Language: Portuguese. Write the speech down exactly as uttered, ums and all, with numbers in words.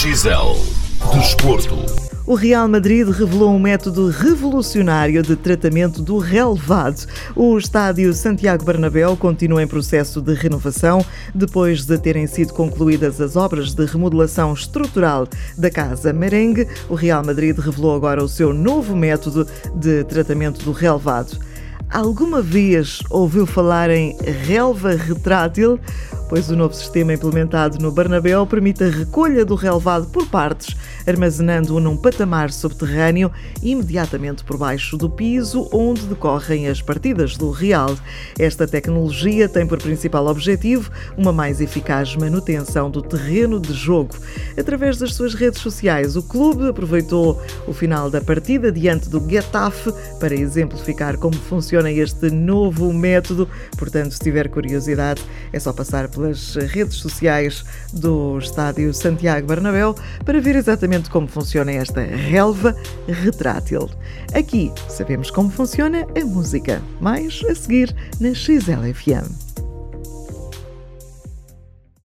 X L Desporto. O Real Madrid revelou um método revolucionário de tratamento do relevado. O estádio Santiago Bernabéu continua em processo de renovação, depois de terem sido concluídas as obras de remodelação estrutural da Casa Merengue. O Real Madrid revelou agora o seu novo método de tratamento do relevado. Alguma vez ouviu falar em relva retrátil? Pois o novo sistema implementado no Bernabéu permite a recolha do relvado por partes, armazenando-o num patamar subterrâneo imediatamente por baixo do piso onde decorrem as partidas do Real. Esta tecnologia tem por principal objetivo uma mais eficaz manutenção do terreno de jogo. Através das suas redes sociais, o clube aproveitou o final da partida diante do Getafe para exemplificar como funciona este novo método. Portanto, se tiver curiosidade, é só passar pelas redes sociais do estádio Santiago Bernabéu para ver exatamente como funciona esta relva retrátil. Aqui sabemos como funciona a música, mais a seguir na X L F M.